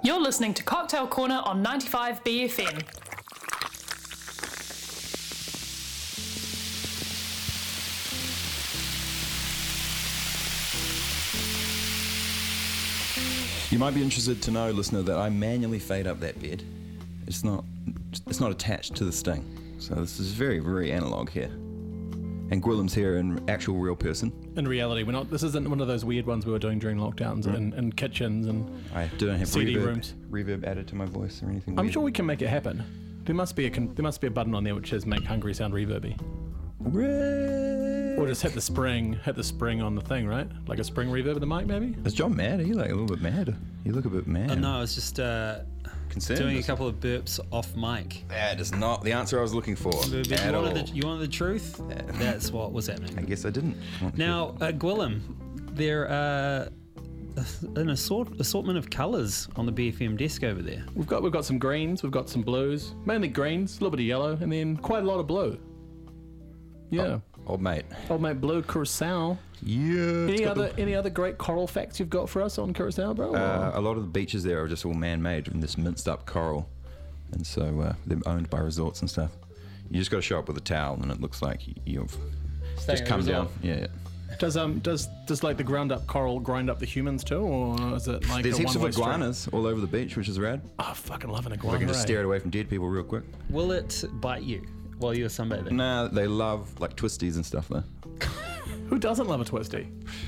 You're listening to Cocktail Corner on 95 BFM. You might be interested to know, listener, that I manually fade up that bed. It's not attached to the sting. So this is very, very analog here. And Gwillim's here, an actual real person. In reality, we're not. This isn't one of those weird ones we were doing during lockdowns and kitchens and I don't have CD rooms. reverb added to my voice or anything. I'm weird. sure we can make it happen. There must be a button on there which says "Make Hungry Sound Reverby," or just hit the spring on the thing, right? Like a spring reverb of the mic, maybe. Is John mad? Are you like a little bit mad? You look a bit mad. No, I was just Concerned, doing a couple of burps off mic. That is not the answer I was looking for. You wanted the truth? That's what was happening. I guess I didn't. Now, Gwilym, there are an assortment of colours on the BFM desk over there. We've got some greens, we've got some blues, mainly greens, a little bit of yellow, and then quite a lot of blue. Yeah. Old mate. Old mate blue, Curacao. Yeah. Any other great coral facts you've got for us on Curacao, bro? A lot of the beaches there are just all man-made and this minced-up coral, and so they're owned by resorts and stuff. You just got to show up with a towel, and it looks like you've just come down. Yeah. Does like the ground up coral grind up the humans too, or is it like There's a heaps of one-way street? iguanas all over the beach, which is rad. Oh, I fucking love an We iguana. can just right? steer it away from dead people real quick. Will it bite you while you're sunbathing? Nah, they love like twisties and stuff though. Who doesn't love a twisty?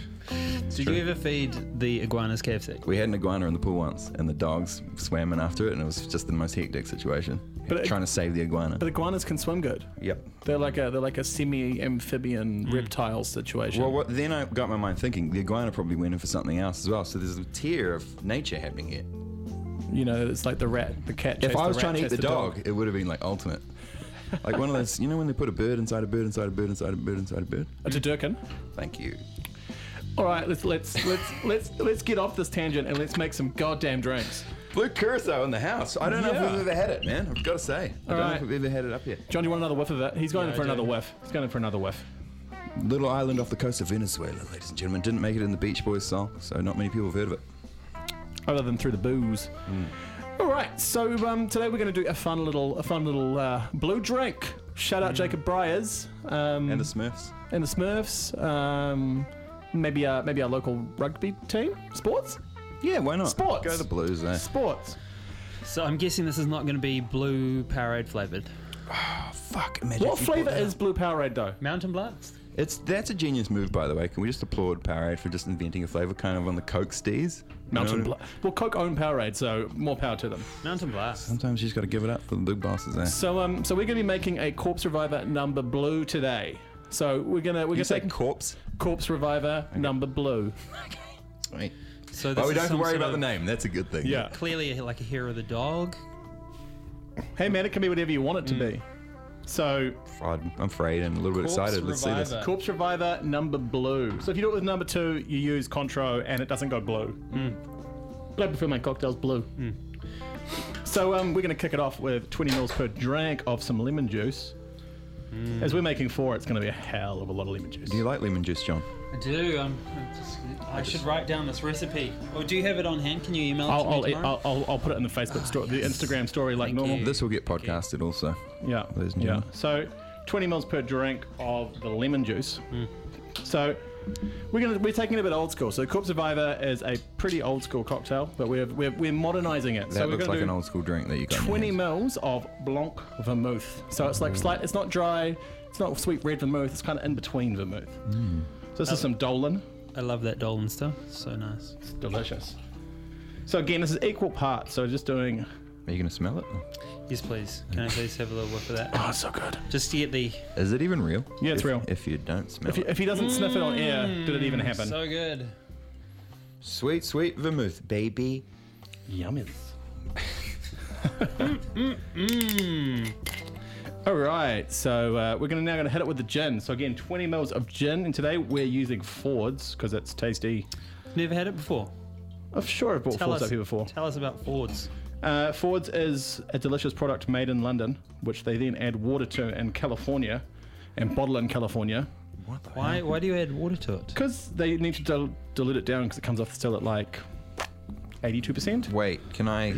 Did you ever feed the iguanas KFC? We had an iguana in the pool once, and the dogs swam in after it, and it was just the most hectic situation. Trying to save the iguana. But iguanas can swim good. Yep. They're like a semi-amphibian reptile situation. Well, then I got my mind thinking the iguana probably went in for something else as well. So there's a tier of nature happening here. You know, it's like the cat. If I was the rat, trying to eat chase the dog, it would have been like ultimate. Like one of those, you know, when they put a bird inside a bird inside a bird inside a bird inside a bird. A Tudurkin. Thank you. All right, let's get off this tangent and let's make some goddamn drinks. Blue Curacao in the house. I don't know if we've ever had it, man. I've got to say. I don't know if we've ever had it up here. John, do you want another whiff of that? He's going in for another whiff. He's going in for another whiff. Little island off the coast of Venezuela, ladies and gentlemen. Didn't make it in the Beach Boys song, so not many people have heard of it. Other than through the booze. All right, so today we're going to do a fun little blue drink. Shout out Jacob Briers And the Smurfs. and the Smurfs. Maybe our local rugby team, sports. Yeah, why not? Sports. Go the Blues, eh? Sports. So I'm guessing this is not going to be blue Powerade flavoured. Oh, fuck. Imagine What if you brought flavour that is up. Blue Powerade though? Mountain Blast? That's a genius move, by the way. Can we just applaud Powerade for just inventing a flavour kind of on the Coke steez? Mountain Blast. Well, Coke own Powerade, so more power to them. Mountain Blast. Sometimes you just got to give it up for the big bosses, eh? So we're going to be making a Corpse Reviver number blue today. So we're gonna say take corpse? Corpse Reviver number blue. Right. So Oh, we don't this is have to some worry sort about of the name. That's a good thing. Yeah. Clearly like a hair of the dog. Hey man, it can be whatever you want it to be. So I'm afraid and a little bit Corpse excited. Let's see this. Reviver. Corpse Reviver number blue. So if you do it with number 2, you use Contro and it doesn't go blue. But I prefer my cocktails blue. So we're going to kick it off with 20 mils per drink of some lemon juice. As we're making 4, it's going to be a hell of a lot of lemon juice. Do you like lemon juice, John? I do. I should write down this recipe. Or do you have it on hand? Can you email it to me tomorrow? I'll put it in the Facebook story, the Instagram story like Thank normal. you. This will get podcasted also. Yeah, Ladies and yeah. gentlemen. So 20 mils per drink of the lemon juice. So we're taking it a bit old school. So Corpse Reviver is a pretty old school cocktail, but we're modernising it. That so we're looks going like to an do old school drink that you got in your 20 hands. mils of Blanc vermouth. So it's like slight. It's not dry. It's not sweet red vermouth. It's kind of in between vermouth. So this is some Dolan. I love that Dolan stuff. So nice. It's delicious. So again, this is equal parts. So just doing. Are you going to smell it? Yes, please. Can I please have a little whiff of that? Oh, it's so good. Just to get the... Is it even real? Yeah, it's real. If you don't smell If he doesn't sniff it on air, did it even happen? So good. Sweet, sweet vermouth, baby. Yummy. All right, so we're now going to hit it with the gin. So again, 20 mils of gin, and today we're using Ford's because it's tasty. Never had it before. I'm sure I've bought Ford's up here before. Tell us about Fords. Ford's is a delicious product made in London, which they then add water to in California and bottle in California. What the Why do you add water to it? Because they need to dilute it down because it comes off the still at like 82%. Wait, can I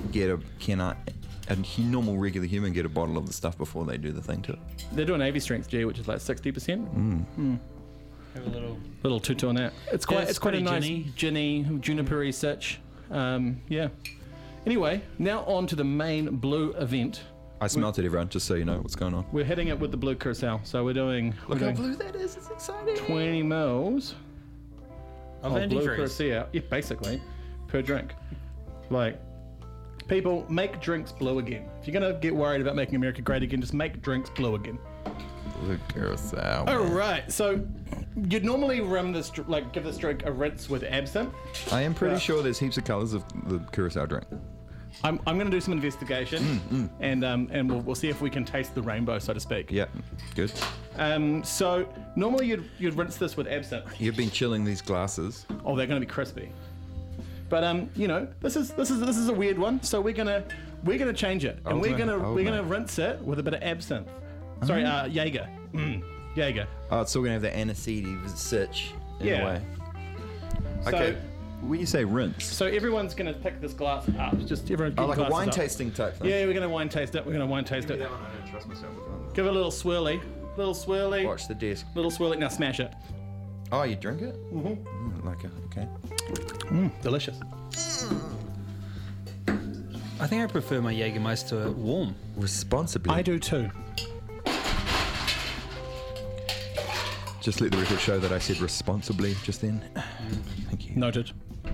a normal regular human get a bottle of the stuff before they do the thing to it? They're doing AV strength G, which is like 60%. Have a Little tutu on that. It's quite a pretty nice ginny. juniper-y sitch. Yeah. Anyway, now on to the main blue event. I smelt it, everyone, just so you know what's going on. We're hitting it with the blue curacao. So we're doing Look how blue that is. It's exciting. 20 mils Of blue antifreeze. curacao. Yeah, basically, per drink. Like, people, make drinks blue again. If you're going to get worried about making America great again, just make drinks blue again. Blue curacao. All right, so you'd normally give this drink a rinse with absinthe. I am pretty Yeah. sure there's heaps of colours of the curacao drink. I'm going to do some investigation, and we'll see if we can taste the rainbow, so to speak. Yeah, good. So normally you'd rinse this with absinthe. You've been chilling these glasses. Oh, they're going to be crispy. But this is a weird one. So we're gonna change it, and we're gonna rinse it with a bit of absinthe. Sorry, Jaeger. Jaeger. Oh, it's still going to have the aniseed sitch in Yeah. a way. So, Okay, when you say rinse, So everyone's gonna pick this glass up. Just everyone. Get oh, like a your wine glasses up. tasting type thing. Yeah, we're gonna wine taste it. I don't trust myself with one. Give it a little swirly. Little swirly. Watch the desk. Little swirly. Now smash it. Oh, you drink it? Mm-hmm. Like a, okay. Delicious. I think I prefer my Jägermeister warm. Responsibly. I do too. Just let the record show that I said responsibly just then. Thank you. Noted.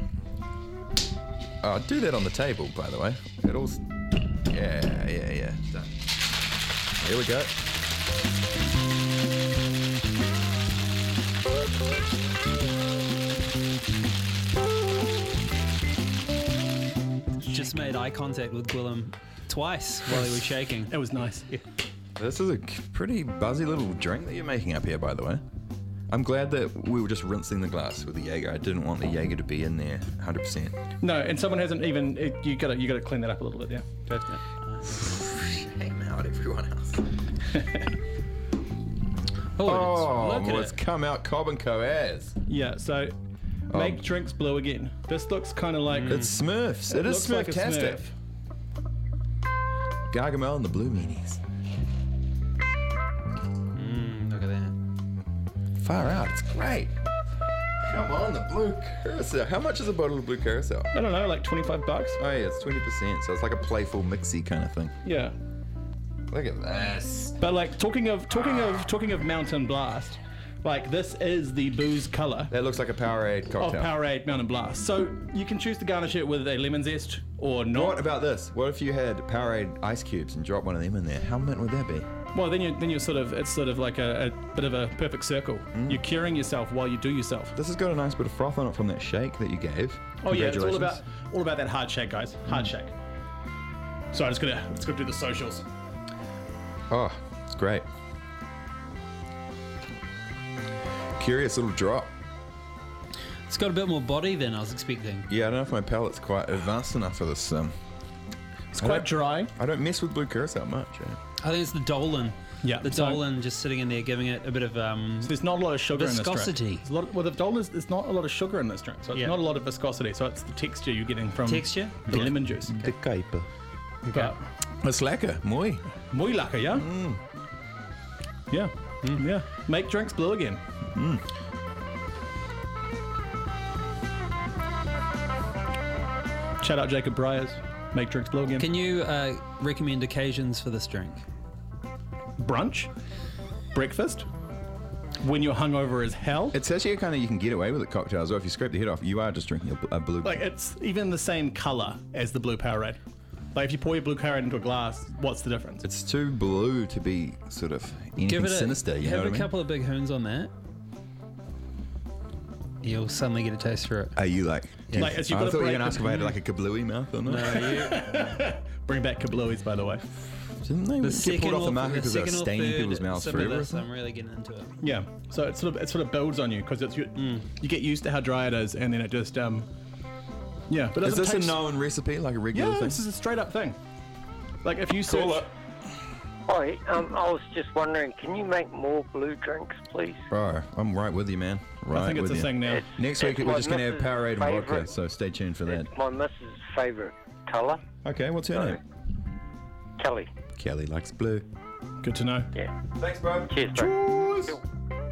Oh, do that on the table, by the way. It all. Yeah. Done. Here we go. Just made eye contact with Gwillem twice while he was shaking. It was nice. Yeah. This is a pretty buzzy little drink that you're making up here, by the way. I'm glad that we were just rinsing the glass with the Jaeger. I didn't want the Jaeger to be in there 100%. No, and someone hasn't even. You gotta clean that up a little bit. Yeah. Shame out everyone else. Oh, look at it's it. come out Cobb and Co as. Yeah. So make drinks blue again. This looks kind of like. It's Smurfs. It is looks like a Smurf-tastic. Smurf. Gargamel and the Blue Meanies. Look at that. Far out. It's great. Come on, the blue curacao. How much is a bottle of blue curacao? I don't know, like $25. Oh yeah, it's 20%. So it's like a playful mixy kind of thing. Yeah. Look at this. But like talking of Mountain Blast, like this is the booze color That looks like a Powerade of cocktail. Powerade Mountain Blast. So you can choose to garnish it with a lemon zest or not. What about this? What if you had Powerade ice cubes and drop one of them in there? How mint would that be? Well, then you're sort of, it's sort of like a bit of a perfect circle. You're curing yourself while you do yourself. This has got a nice bit of froth on it from that shake that you gave. Oh yeah, it's all Congratulations. about that hard shake, guys. Hard shake. So let's go do the socials. Oh, it's great. Curious little drop. It's got a bit more body than I was expecting. Yeah, I don't know if my palate's quite advanced enough for this. It's quite dry. I don't mess with blue curacao much. I think it's the Dolan. Yeah, The so- Dolan just sitting in there giving it a bit of So there's not a lot of sugar viscosity. in this drink. Well, the Dolan there's not a lot of sugar in this drink, so it's Yeah. not a lot of viscosity. So it's the texture you're getting from Texture? the Yeah. lemon juice. The caper. But It's lekker, mooi. muy lekker, yeah? Yeah. Yeah. Make drinks blue again. Shout out Jacob Briers. Make drinks blue again. Can you recommend occasions for this drink? Brunch, breakfast, when you're hungover as hell. It's actually a kind of, you can get away with it cocktail as well. If you scrape the head off, you are just drinking a blue. Like it's even the same color as the blue Powerade. Like if you pour your blue Powerade into a glass, what's the difference? It's too blue to be sort of anything Give it sinister, you know have what I a mean? couple of big hoons on that. You'll suddenly get a taste for it. Are you like... Like, as you've I got thought to you were break going to ask if I had like a kablooey mouth or not. Bring back Kablooies, by the way. Didn't they The get second pulled off or the market because they were second or staining third people's mouths sip of forever? this, I'm really getting into it. Yeah. So it sort of builds on you because it's you get used to how dry it is, and then it just yeah. But it Is doesn't this taste, a known recipe, like a regular Yeah, thing? this is a straight up thing. Like if you search, Hi, I was just wondering, can you make more blue drinks, please? Bro, I'm right with you, man. Right I think it's with a you. thing now. Next week It's we're my just going to have missus' Powerade and vodka, favourite. so stay tuned for that. It's my missus' favourite colour. Okay, what's her name? Kelly. Kelly likes blue. Good to know. Yeah. Thanks, bro. Cheers, bro. Cheers.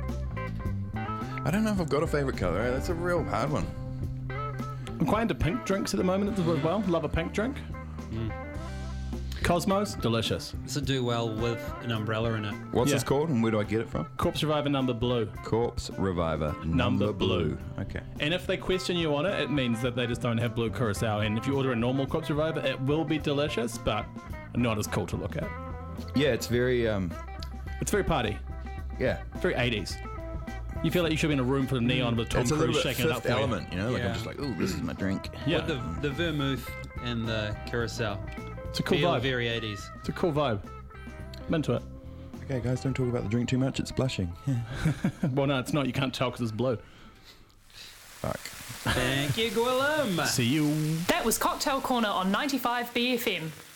I don't know if I've got a favourite colour. That's a real hard one. I'm quite into pink drinks at the moment as well. Love a pink drink. Cosmos, delicious. This would do well with an umbrella in it. What's Yeah. this called and where do I get it from? Corpse Reviver number blue. Corpse Reviver number blue. Okay. And if they question you on it, it means that they just don't have blue curacao. And if you order a normal Corpse Reviver, it will be delicious, but not as cool to look at. Yeah, it's very, It's very party. yeah. Very 80s. You feel like you should be in a room full of neon with Tom It's a little Cruise bit shaking it up Fifth for you. Element, you know? Like Yeah. I'm just like, ooh, this is my drink. Yeah, With the vermouth and the curacao. it's a cool Feel vibe. very 80s. It's a cool vibe. I'm into it. Okay, guys, don't talk about the drink too much. It's blushing. Well, no, it's not. You can't tell because it's blue. Fuck. Thank you, Gwillem. See you. That was Cocktail Corner on 95 BFM.